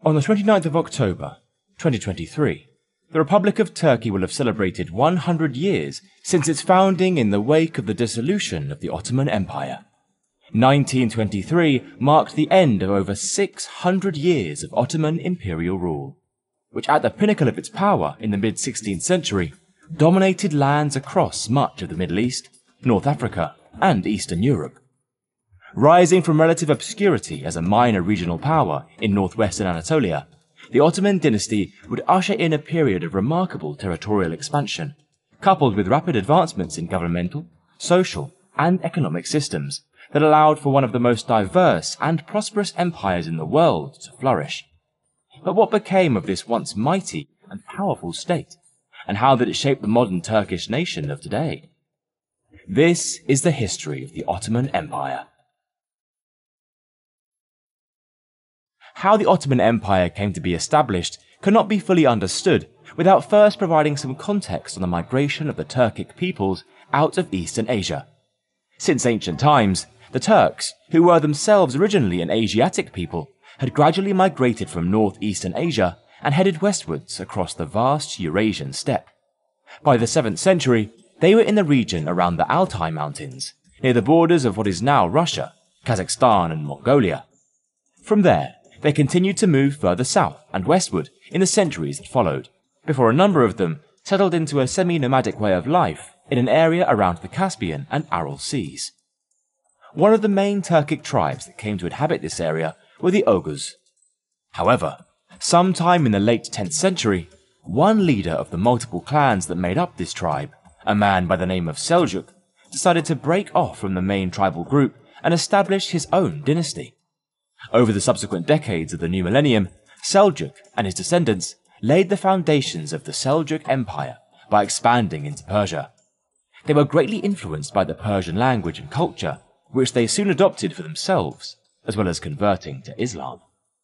On the 29th of October, 2023, the Republic of Turkey will have celebrated 100 years since its founding in the wake of the dissolution of the Ottoman Empire. 1923 marked the end of over 600 years of Ottoman imperial rule, which at the pinnacle of its power in the mid-16th century dominated lands across much of the Middle East, North Africa, and Eastern Europe. Rising from relative obscurity as a minor regional power in northwestern Anatolia, the Ottoman dynasty would usher in a period of remarkable territorial expansion, coupled with rapid advancements in governmental, social, and economic systems that allowed for one of the most diverse and prosperous empires in the world to flourish. But what became of this once mighty and powerful state, and how did it shape the modern Turkish nation of today? This is the history of the Ottoman Empire. How the Ottoman Empire came to be established cannot be fully understood without first providing some context on the migration of the Turkic peoples out of Eastern Asia. Since ancient times, the Turks, who were themselves originally an Asiatic people, had gradually migrated from northeastern Asia and headed westwards across the vast Eurasian steppe. By the 7th century, they were in the region around the Altai Mountains, near the borders of what is now Russia, Kazakhstan, and Mongolia. From there, they continued to move further south and westward in the centuries that followed, before a number of them settled into a semi-nomadic way of life in an area around the Caspian and Aral Seas. One of the main Turkic tribes that came to inhabit this area were the Oghuz. However, sometime in the late 10th century, one leader of the multiple clans that made up this tribe, a man by the name of Seljuk, decided to break off from the main tribal group and establish his own dynasty. Over the subsequent decades of the new millennium, Seljuk and his descendants laid the foundations of the Seljuk Empire by expanding into Persia. They were greatly influenced by the Persian language and culture, which they soon adopted for themselves, as well as converting to Islam.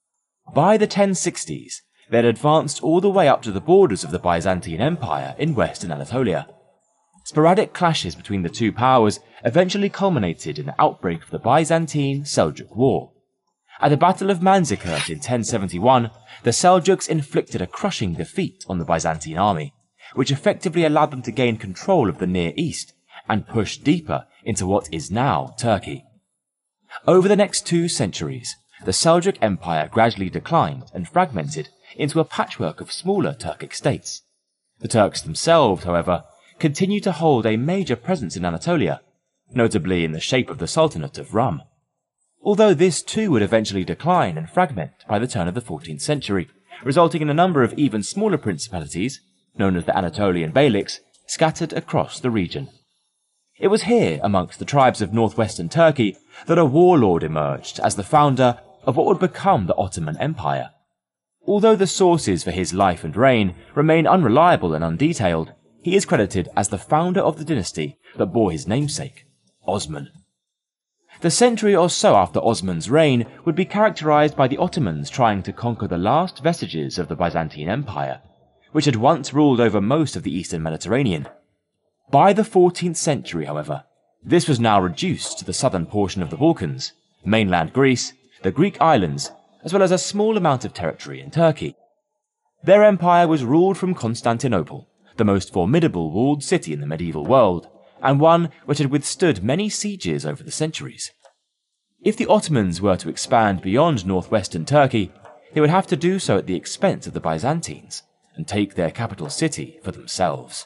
By the 1060s, they had advanced all the way up to the borders of the Byzantine Empire in western Anatolia. Sporadic clashes between the two powers eventually culminated in the outbreak of the Byzantine-Seljuk War. At the Battle of Manzikert in 1071, the Seljuks inflicted a crushing defeat on the Byzantine army, which effectively allowed them to gain control of the Near East and push deeper into what is now Turkey. Over the next 2 centuries, the Seljuk Empire gradually declined and fragmented into a patchwork of smaller Turkic states. The Turks themselves, however, continued to hold a major presence in Anatolia, notably in the shape of the Sultanate of Rum. Although this too would eventually decline and fragment by the turn of the 14th century, resulting in a number of even smaller principalities, known as the Anatolian Beyliks, scattered across the region. It was here, amongst the tribes of northwestern Turkey, that a warlord emerged as the founder of what would become the Ottoman Empire. Although the sources for his life and reign remain unreliable and undetailed, he is credited as the founder of the dynasty that bore his namesake, Osman. The century or so after Osman's reign would be characterized by the Ottomans trying to conquer the last vestiges of the Byzantine Empire, which had once ruled over most of the eastern Mediterranean. By the 14th century, however, this was now reduced to the southern portion of the Balkans, mainland Greece, the Greek islands, as well as a small amount of territory in Turkey. Their empire was ruled from Constantinople, the most formidable walled city in the medieval world, and one which had withstood many sieges over the centuries. If the Ottomans were to expand beyond northwestern Turkey, they would have to do so at the expense of the Byzantines, and take their capital city for themselves.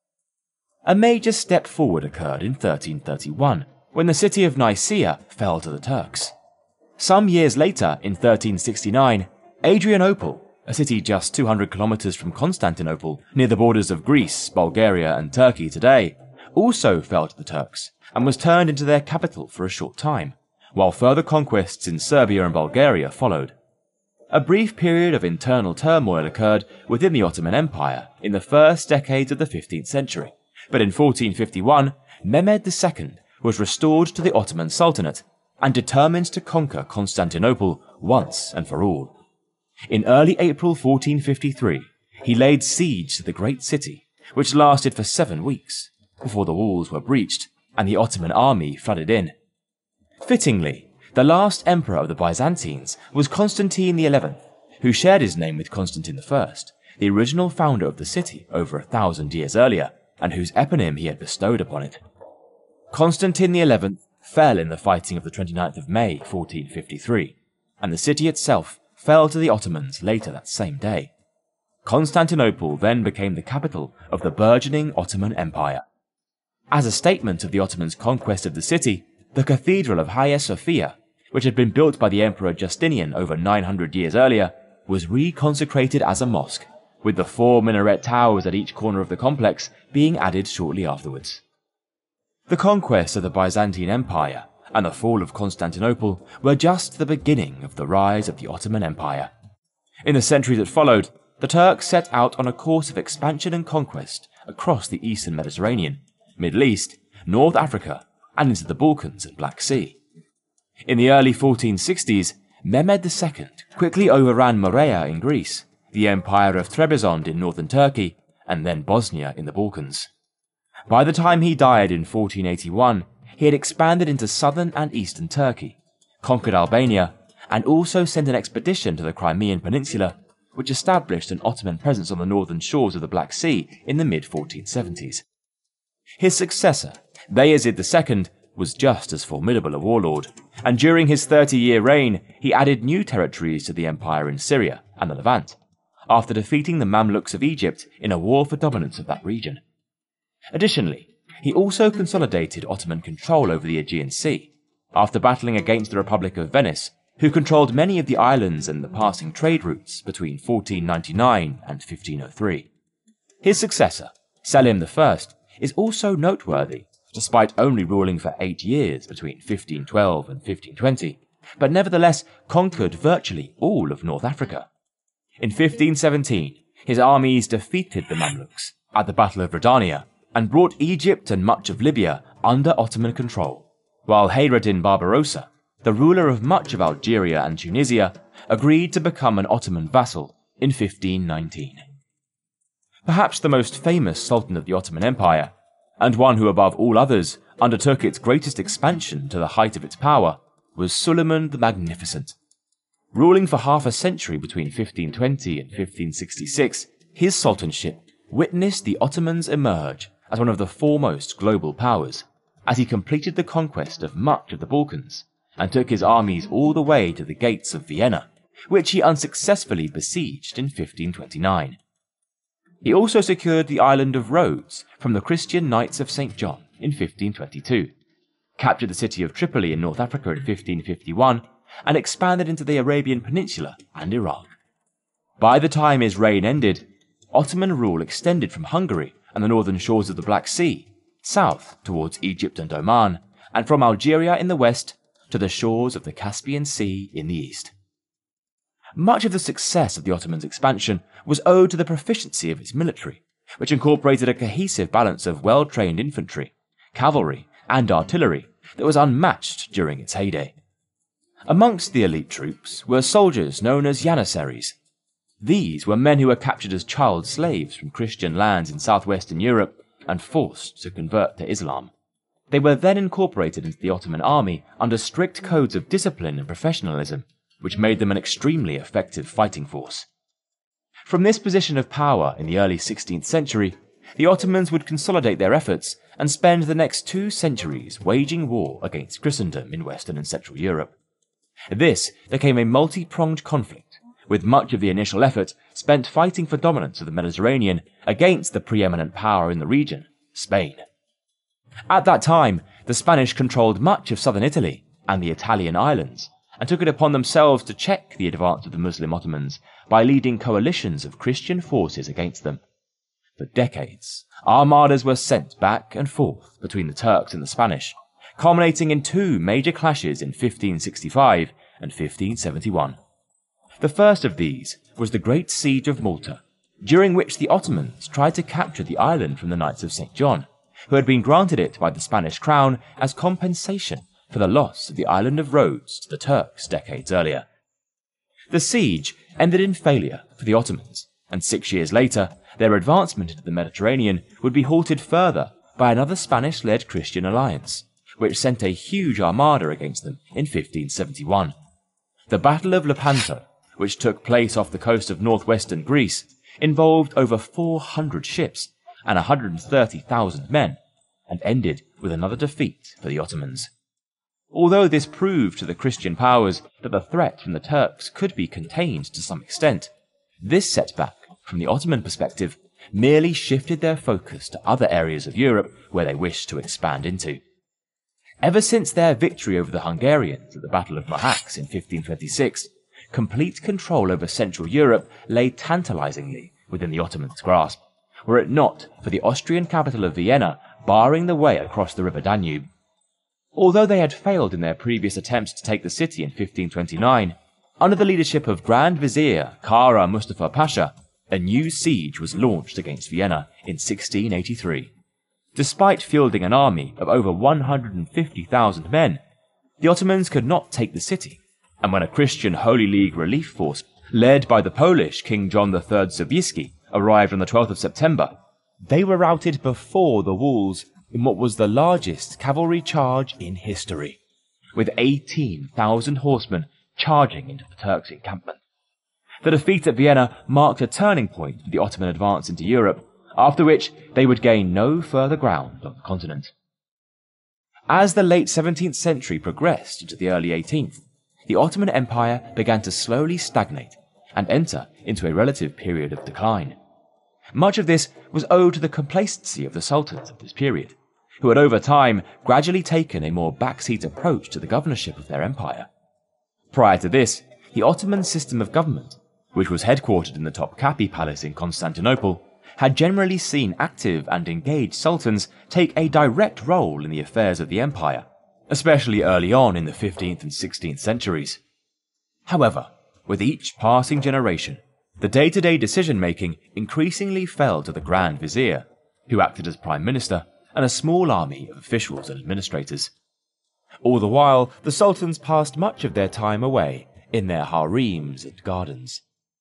A major step forward occurred in 1331, when the city of Nicaea fell to the Turks. Some years later, in 1369, Adrianople, a city just 200 kilometers from Constantinople, near the borders of Greece, Bulgaria, and Turkey today, also fell to the Turks and was turned into their capital for a short time, while further conquests in Serbia and Bulgaria followed. A brief period of internal turmoil occurred within the Ottoman Empire in the first decades of the 15th century, but in 1451, Mehmed II was restored to the Ottoman Sultanate and determined to conquer Constantinople once and for all. In early April 1453, he laid siege to the great city, which lasted for 7 weeks, before the walls were breached and the Ottoman army flooded in. Fittingly, the last emperor of the Byzantines was Constantine XI, who shared his name with Constantine I, the original founder of the city over 1,000 years earlier, and whose eponym he had bestowed upon it. Constantine XI fell in the fighting of the 29th of May 1453, and the city itself fell to the Ottomans later that same day. Constantinople then became the capital of the burgeoning Ottoman Empire. As a statement of the Ottomans' conquest of the city, the Cathedral of Hagia Sophia, which had been built by the Emperor Justinian over 900 years earlier, was reconsecrated as a mosque, with the 4 minaret towers at each corner of the complex being added shortly afterwards. The conquest of the Byzantine Empire and the fall of Constantinople were just the beginning of the rise of the Ottoman Empire. In the centuries that followed, the Turks set out on a course of expansion and conquest across the eastern Mediterranean, Middle East, North Africa, and into the Balkans and Black Sea. In the early 1460s, Mehmed II quickly overran Morea in Greece, the Empire of Trebizond in northern Turkey, and then Bosnia in the Balkans. By the time he died in 1481, he had expanded into southern and eastern Turkey, conquered Albania, and also sent an expedition to the Crimean Peninsula, which established an Ottoman presence on the northern shores of the Black Sea in the mid-1470s. His successor, Bayezid II, was just as formidable a warlord, and during his 30-year reign he added new territories to the empire in Syria and the Levant, after defeating the Mamluks of Egypt in a war for dominance of that region. Additionally, he also consolidated Ottoman control over the Aegean Sea, after battling against the Republic of Venice, who controlled many of the islands and the passing trade routes between 1499 and 1503. His successor, Selim I, is also noteworthy, despite only ruling for 8 years between 1512 and 1520, but nevertheless conquered virtually all of North Africa. In 1517, his armies defeated the Mamluks at the Battle of Radania and brought Egypt and much of Libya under Ottoman control, while Hayreddin Barbarossa, the ruler of much of Algeria and Tunisia, agreed to become an Ottoman vassal in 1519. Perhaps the most famous sultan of the Ottoman Empire, and one who above all others undertook its greatest expansion to the height of its power, was Suleiman the Magnificent. Ruling for half a century between 1520 and 1566, his sultanship witnessed the Ottomans emerge as one of the foremost global powers, as he completed the conquest of much of the Balkans, and took his armies all the way to the gates of Vienna, which he unsuccessfully besieged in 1529. He also secured the island of Rhodes from the Christian Knights of St. John in 1522, captured the city of Tripoli in North Africa in 1551, and expanded into the Arabian Peninsula and Iraq. By the time his reign ended, Ottoman rule extended from Hungary and the northern shores of the Black Sea, south towards Egypt and Oman, and from Algeria in the west to the shores of the Caspian Sea in the east. Much of the success of the Ottomans' expansion was owed to the proficiency of its military, which incorporated a cohesive balance of well-trained infantry, cavalry, and artillery that was unmatched during its heyday. Amongst the elite troops were soldiers known as Janissaries. These were men who were captured as child slaves from Christian lands in southwestern Europe and forced to convert to Islam. They were then incorporated into the Ottoman army under strict codes of discipline and professionalism, which made them an extremely effective fighting force. From this position of power in the early 16th century, the Ottomans would consolidate their efforts and spend the next 2 centuries waging war against Christendom in Western and Central Europe. This became a multi-pronged conflict, with much of the initial effort spent fighting for dominance of the Mediterranean against the preeminent power in the region, Spain. At that time, the Spanish controlled much of southern Italy and the Italian islands, and took it upon themselves to check the advance of the Muslim Ottomans by leading coalitions of Christian forces against them. For decades, armadas were sent back and forth between the Turks and the Spanish, culminating in 2 major clashes in 1565 and 1571. The first of these was the Great Siege of Malta, during which the Ottomans tried to capture the island from the Knights of St. John, who had been granted it by the Spanish crown as compensation for the loss of the island of Rhodes to the Turks decades earlier. The siege ended in failure for the Ottomans, and 6 years later, their advancement into the Mediterranean would be halted further by another Spanish-led Christian alliance, which sent a huge armada against them in 1571. The Battle of Lepanto which took place off the coast of northwestern Greece, involved over 400 ships and 130,000 men, and ended with another defeat for the Ottomans. Although this proved to the Christian powers that the threat from the Turks could be contained to some extent, this setback, from the Ottoman perspective, merely shifted their focus to other areas of Europe where they wished to expand into. Ever since their victory over the Hungarians at the Battle of Mohacs in 1526, complete control over Central Europe lay tantalizingly within the Ottomans' grasp, were it not for the Austrian capital of Vienna barring the way across the river Danube. Although they had failed in their previous attempts to take the city in 1529, under the leadership of Grand Vizier Kara Mustafa Pasha, a new siege was launched against Vienna in 1683. Despite fielding an army of over 150,000 men, the Ottomans could not take the city, and when a Christian Holy League relief force led by the Polish King John III Sobieski arrived on the 12th of September, they were routed before the walls in what was the largest cavalry charge in history, with 18,000 horsemen charging into the Turks' encampment. The defeat at Vienna marked a turning point for the Ottoman advance into Europe, after which they would gain no further ground on the continent. As the late 17th century progressed into the early 18th, the Ottoman Empire began to slowly stagnate and enter into a relative period of decline. Much of this was owed to the complacency of the sultans of this period, who had over time gradually taken a more backseat approach to the governorship of their empire. Prior to this, the Ottoman system of government, which was headquartered in the Topkapi Palace in Constantinople, had generally seen active and engaged sultans take a direct role in the affairs of the empire, especially early on in the 15th and 16th centuries. However, with each passing generation, the day-to-day decision-making increasingly fell to the Grand Vizier, who acted as Prime Minister, and a small army of officials and administrators. All the while, the sultans passed much of their time away in their harems and gardens.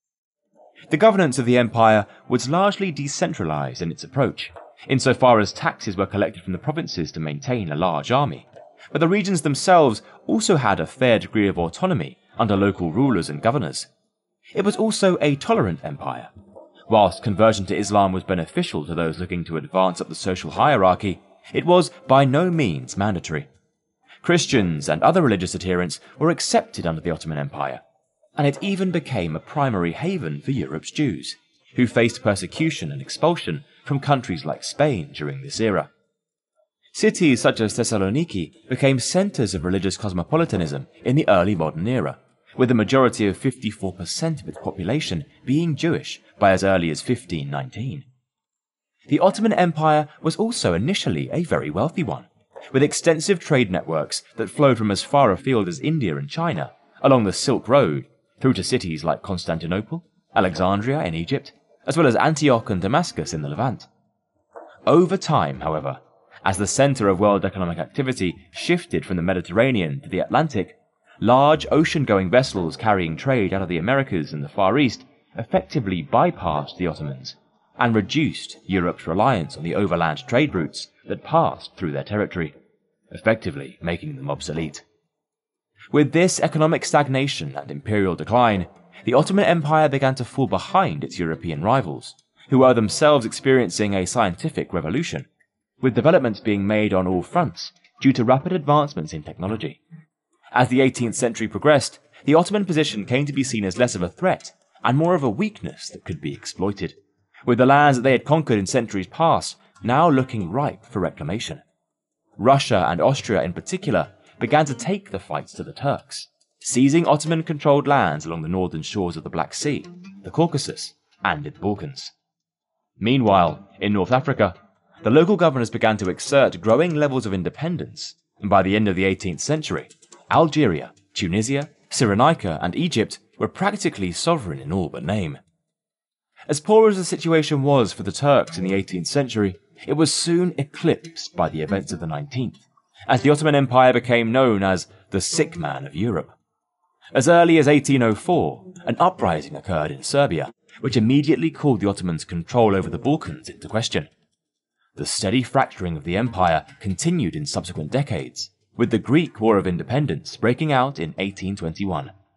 The governance of the empire was largely decentralized in its approach, insofar as taxes were collected from the provinces to maintain a large army, but the regions themselves also had a fair degree of autonomy under local rulers and governors. It was also a tolerant empire. Whilst conversion to Islam was beneficial to those looking to advance up the social hierarchy, it was by no means mandatory. Christians and other religious adherents were accepted under the Ottoman Empire, and it even became a primary haven for Europe's Jews, who faced persecution and expulsion from countries like Spain during this era. Cities such as Thessaloniki became centres of religious cosmopolitanism in the early modern era, with the majority of 54% of its population being Jewish by as early as 1519. The Ottoman Empire was also initially a very wealthy one, with extensive trade networks that flowed from as far afield as India and China, along the Silk Road, through to cities like Constantinople, Alexandria in Egypt, as well as Antioch and Damascus in the Levant. Over time, however, as the centre of world economic activity shifted from the Mediterranean to the Atlantic, large ocean-going vessels carrying trade out of the Americas and the Far East effectively bypassed the Ottomans and reduced Europe's reliance on the overland trade routes that passed through their territory, effectively making them obsolete. With this economic stagnation and imperial decline, the Ottoman Empire began to fall behind its European rivals, who were themselves experiencing a scientific revolution, with developments being made on all fronts due to rapid advancements in technology. As the 18th century progressed, the Ottoman position came to be seen as less of a threat and more of a weakness that could be exploited, with the lands that they had conquered in centuries past now looking ripe for reclamation. Russia and Austria in particular began to take the fight to the Turks, seizing Ottoman-controlled lands along the northern shores of the Black Sea, the Caucasus, and in the Balkans. Meanwhile, in North Africa, the local governors began to exert growing levels of independence, and by the end of the 18th century, Algeria, Tunisia, Cyrenaica, and Egypt were practically sovereign in all but name. As poor as the situation was for the Turks in the 18th century, it was soon eclipsed by the events of the 19th, as the Ottoman Empire became known as the sick man of Europe. As early as 1804, an uprising occurred in Serbia, which immediately called the Ottomans' control over the Balkans into question. The steady fracturing of the empire continued in subsequent decades, with the Greek War of Independence breaking out in 1821.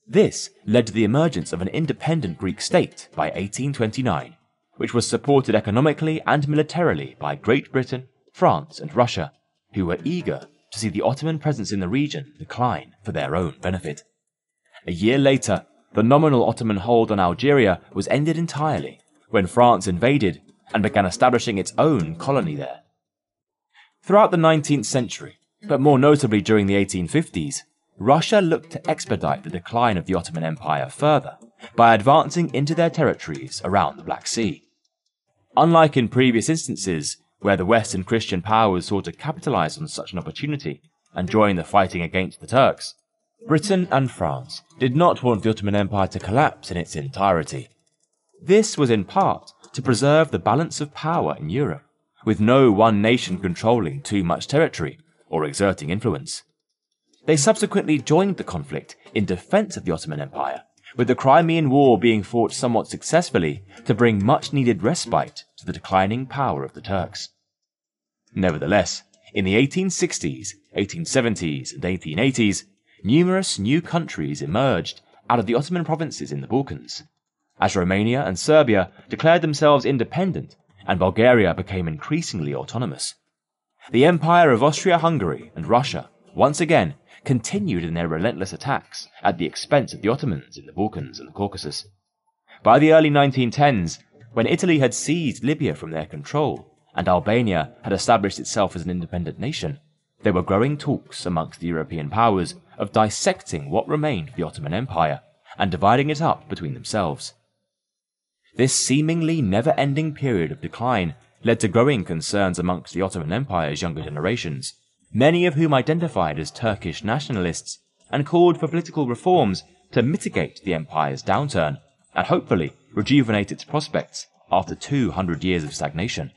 This led to the emergence of an independent Greek state by 1829, which was supported economically and militarily by Great Britain, France, and Russia, who were eager to see the Ottoman presence in the region decline for their own benefit. A year later, the nominal Ottoman hold on Algeria was ended entirely when France invaded and began establishing its own colony there. Throughout the 19th century, but more notably during the 1850s, Russia looked to expedite the decline of the Ottoman Empire further by advancing into their territories around the Black Sea. Unlike in previous instances, where the Western Christian powers sought to capitalize on such an opportunity and join the fighting against the Turks, Britain and France did not want the Ottoman Empire to collapse in its entirety. This was in part to preserve the balance of power in Europe, with no one nation controlling too much territory or exerting influence. They subsequently joined the conflict in defense of the Ottoman Empire, with the Crimean War being fought somewhat successfully to bring much-needed respite to the declining power of the Turks. Nevertheless, in the 1860s, 1870s, and 1880s, numerous new countries emerged out of the Ottoman provinces in the Balkans, as Romania and Serbia declared themselves independent and Bulgaria became increasingly autonomous. The Empire of Austria-Hungary and Russia once again continued in their relentless attacks at the expense of the Ottomans in the Balkans and the Caucasus. By the early 1910s, when Italy had seized Libya from their control and Albania had established itself as an independent nation, there were growing talks amongst the European powers of dissecting what remained of the Ottoman Empire and dividing it up between themselves. This seemingly never-ending period of decline led to growing concerns amongst the Ottoman Empire's younger generations, many of whom identified as Turkish nationalists and called for political reforms to mitigate the empire's downturn and hopefully rejuvenate its prospects after 200 years of stagnation.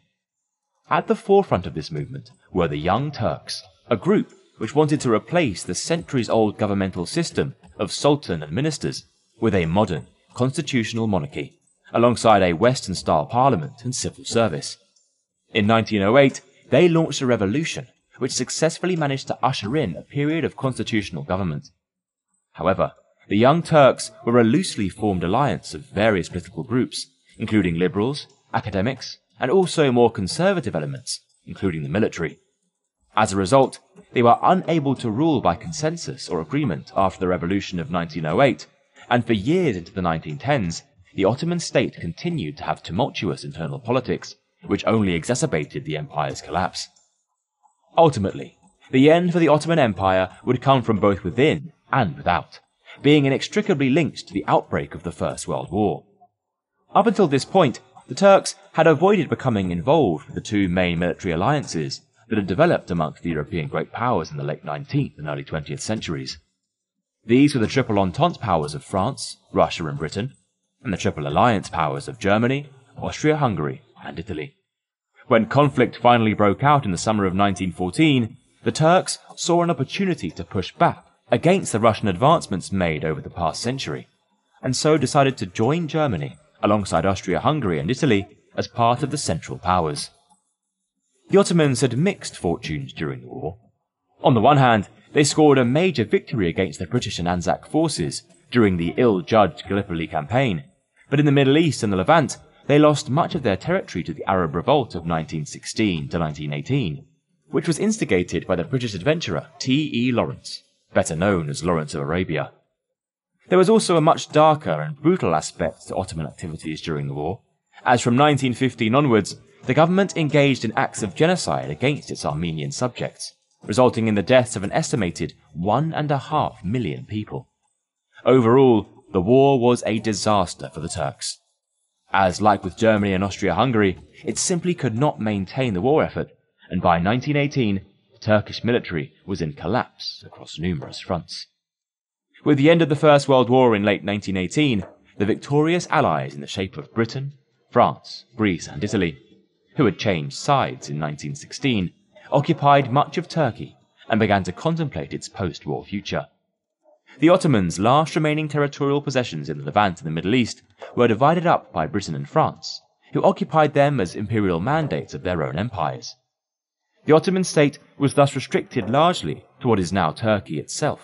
At the forefront of this movement were the Young Turks, a group which wanted to replace the centuries-old governmental system of sultan and ministers with a modern constitutional monarchy, alongside a Western-style parliament and civil service. In 1908, they launched a revolution which successfully managed to usher in a period of constitutional government. However, the Young Turks were a loosely formed alliance of various political groups, including liberals, academics, and also more conservative elements, including the military. As a result, they were unable to rule by consensus or agreement after the revolution of 1908, and for years into the 1910s, the Ottoman state continued to have tumultuous internal politics, which only exacerbated the empire's collapse. Ultimately, the end for the Ottoman Empire would come from both within and without, being inextricably linked to the outbreak of the First World War. Up until this point, the Turks had avoided becoming involved with the two main military alliances that had developed amongst the European great powers in the late 19th and early 20th centuries. These were the Triple Entente powers of France, Russia, and Britain, and the Triple Alliance powers of Germany, Austria-Hungary, and Italy. When conflict finally broke out in the summer of 1914, the Turks saw an opportunity to push back against the Russian advancements made over the past century, and so decided to join Germany alongside Austria-Hungary and Italy as part of the Central Powers. The Ottomans had mixed fortunes during the war. On the one hand, they scored a major victory against the British and Anzac forces during the ill-judged Gallipoli campaign, but in the Middle East and the Levant, they lost much of their territory to the Arab Revolt of 1916 to 1918, which was instigated by the British adventurer T.E. Lawrence, better known as Lawrence of Arabia. There was also a much darker and brutal aspect to Ottoman activities during the war, as from 1915 onwards, the government engaged in acts of genocide against its Armenian subjects, resulting in the deaths of an estimated 1.5 million people. Overall, the war was a disaster for the Turks, as, like with Germany and Austria-Hungary, it simply could not maintain the war effort, and by 1918, the Turkish military was in collapse across numerous fronts. With the end of the First World War in late 1918, the victorious allies in the shape of Britain, France, Greece, and Italy, who had changed sides in 1916, occupied much of Turkey and began to contemplate its post-war future. The Ottomans' last remaining territorial possessions in the Levant and the Middle East were divided up by Britain and France, who occupied them as imperial mandates of their own empires. The Ottoman state was thus restricted largely to what is now Turkey itself,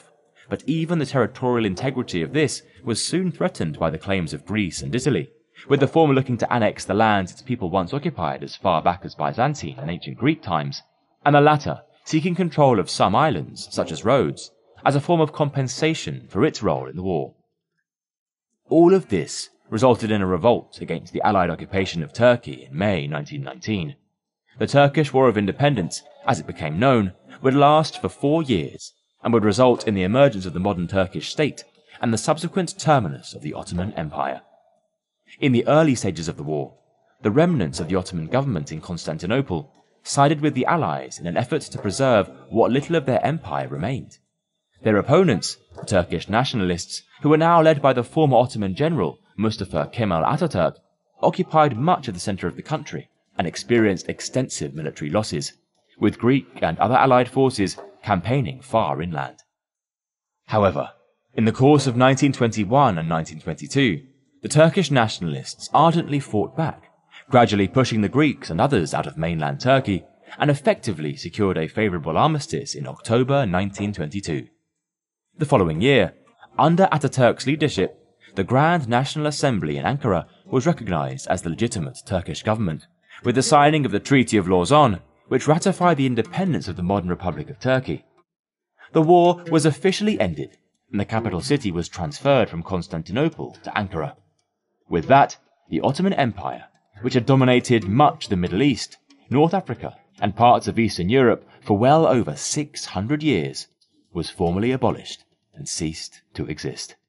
but even the territorial integrity of this was soon threatened by the claims of Greece and Italy, with the former looking to annex the lands its people once occupied as far back as Byzantine and ancient Greek times, and the latter seeking control of some islands, such as Rhodes, as a form of compensation for its role in the war. All of this resulted in a revolt against the Allied occupation of Turkey in May 1919. The Turkish War of Independence, as it became known, would last for 4 years and would result in the emergence of the modern Turkish state and the subsequent terminus of the Ottoman Empire. In the early stages of the war, the remnants of the Ottoman government in Constantinople sided with the Allies in an effort to preserve what little of their empire remained. Their opponents, the Turkish nationalists, who were now led by the former Ottoman general Mustafa Kemal Ataturk, occupied much of the centre of the country and experienced extensive military losses, with Greek and other Allied forces campaigning far inland. However, in the course of 1921 and 1922, the Turkish nationalists ardently fought back, gradually pushing the Greeks and others out of mainland Turkey, and effectively secured a favourable armistice in October 1922. The following year, under Ataturk's leadership, the Grand National Assembly in Ankara was recognised as the legitimate Turkish government, with the signing of the Treaty of Lausanne, which ratified the independence of the modern Republic of Turkey. The war was officially ended, and the capital city was transferred from Constantinople to Ankara. With that, the Ottoman Empire, which had dominated much of the Middle East, North Africa, and parts of Eastern Europe for well over 600 years, was formally abolished and ceased to exist.